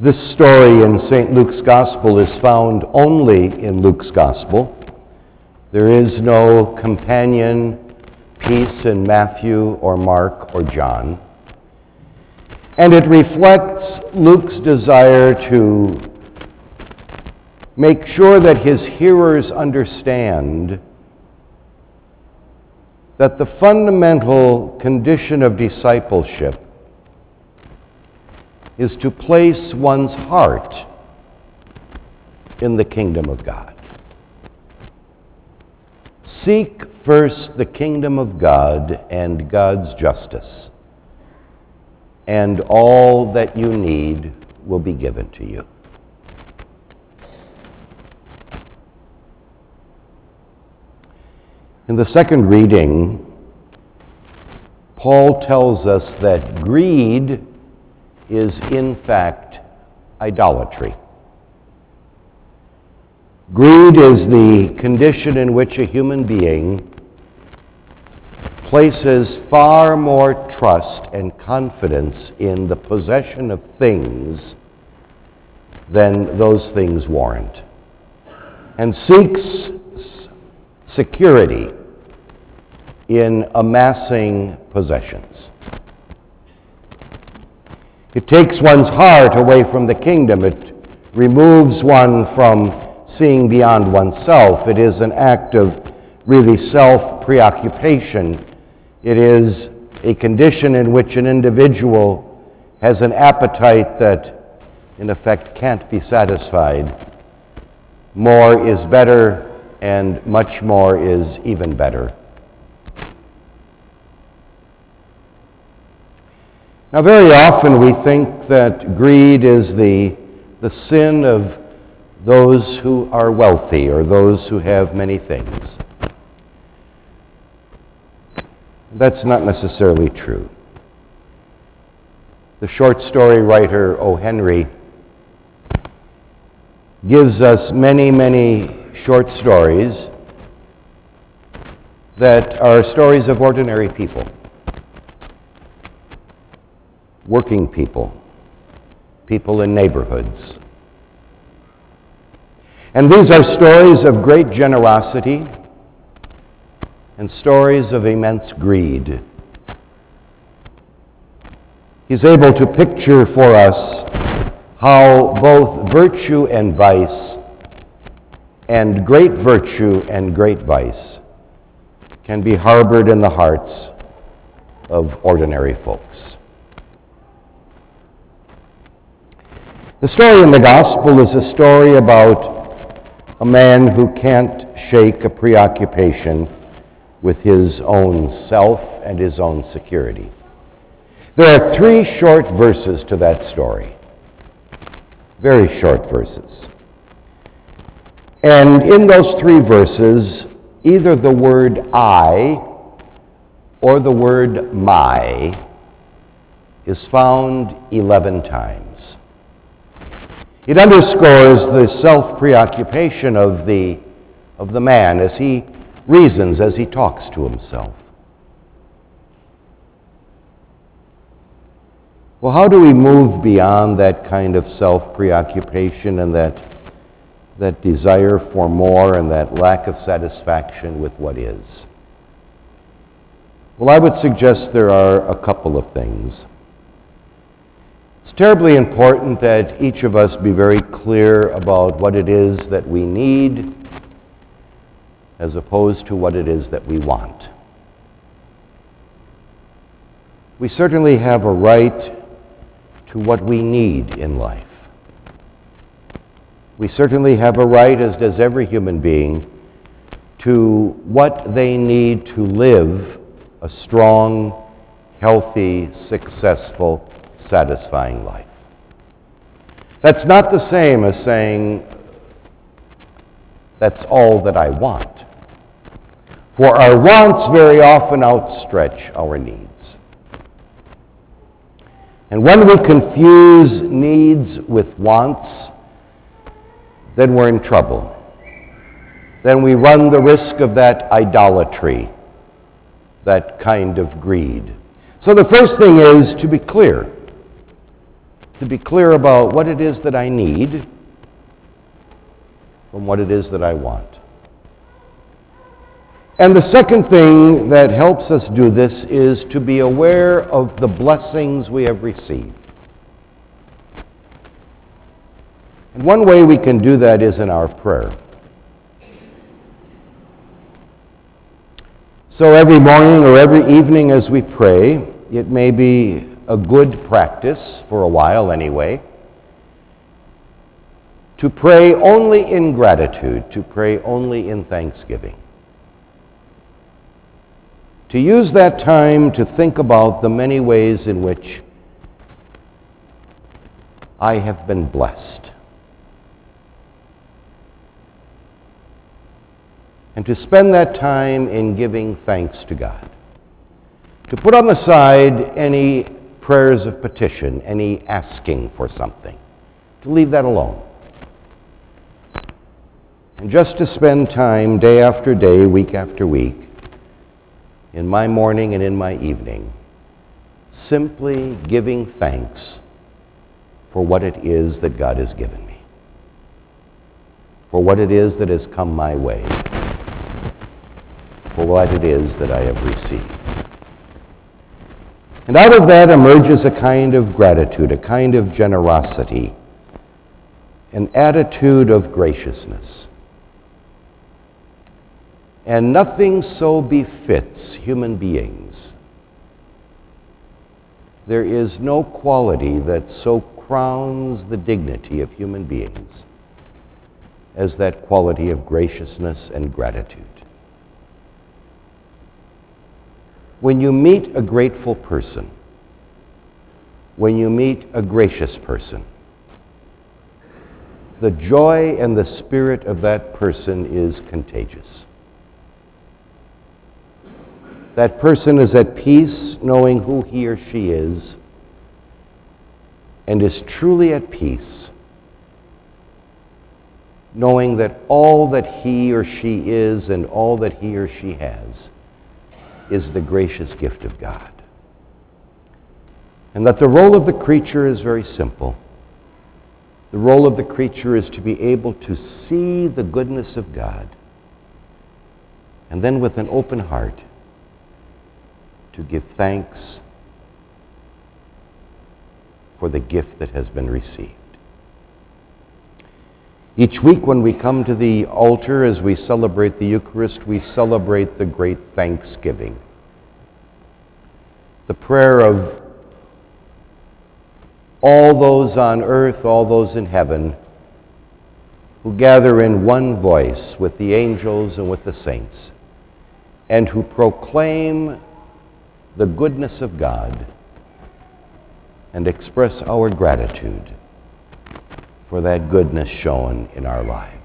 This story in St. Luke's Gospel is found only in Luke's Gospel. There is no companion piece in Matthew or Mark or John. And it reflects Luke's desire to make sure that his hearers understand that the fundamental condition of discipleship is to place one's heart in the kingdom of God. Seek first the kingdom of God and God's justice, and all that you need will be given to you. In the second reading, Paul tells us that greed is in fact idolatry. Greed is the condition in which a human being places far more trust and confidence in the possession of things than those things warrant, and seeks security in amassing possessions. It takes one's heart away from the kingdom. It removes one from seeing beyond oneself. It is an act of really self-preoccupation. It is a condition in which an individual has an appetite that, in effect, can't be satisfied. More is better, and much more is even better. Now, very often we think that greed is the sin of those who are wealthy or those who have many things. That's not necessarily true. The short story writer O. Henry gives us many, many short stories that are stories of ordinary people. Working people, people in neighborhoods. And these are stories of great generosity and stories of immense greed. He's able to picture for us how both virtue and vice, and great virtue and great vice, can be harbored in the hearts of ordinary folks. The story in the Gospel is a story about a man who can't shake a preoccupation with his own self and his own security. There are 3 short verses to that story, very short verses. And in those 3 verses, either the word I or the word my is found 11 times. It underscores the self-preoccupation of the man as he reasons, as he talks to himself. Well, how do we move beyond that kind of self-preoccupation and that desire for more and that lack of satisfaction with what is? Well, I would suggest there are a couple of things. It's terribly important that each of us be very clear about what it is that we need as opposed to what it is that we want. We certainly have a right to what we need in life. We certainly have a right, as does every human being, to what they need to live a strong, healthy, successful, satisfying life. That's not the same as saying, that's all that I want. For our wants very often outstretch our needs. And when we confuse needs with wants, then we're in trouble. Then we run the risk of that idolatry, that kind of greed. So the first thing is to be clear. to be clear about what it is that I need from what it is that I want. And the second thing that helps us do this is to be aware of the blessings we have received. And one way we can do that is in our prayer. So every morning or every evening as we pray, it may be a good practice, for a while anyway, to pray only in gratitude, to pray only in thanksgiving. To use that time to think about the many ways in which I have been blessed. And to spend that time in giving thanks to God. To put on the side any prayers of petition, any asking for something. To leave that alone. And just to spend time day after day, week after week, in my morning and in my evening, simply giving thanks for what it is that God has given me. For what it is that has come my way. For what it is that I have received. And out of that emerges a kind of gratitude, a kind of generosity, an attitude of graciousness. And nothing so befits human beings. There is no quality that so crowns the dignity of human beings as that quality of graciousness and gratitude. When you meet a grateful person, when you meet a gracious person, the joy and the spirit of that person is contagious. That person is at peace knowing who he or she is and is truly at peace knowing that all that he or she is and all that he or she has is the gracious gift of God. And that the role of the creature is very simple. The role of the creature is to be able to see the goodness of God and then with an open heart to give thanks for the gift that has been received. Each week when we come to the altar as we celebrate the Eucharist, we celebrate the great thanksgiving. The prayer of all those on earth, all those in heaven, who gather in one voice with the angels and with the saints, and who proclaim the goodness of God and express our gratitude for that goodness shown in our lives.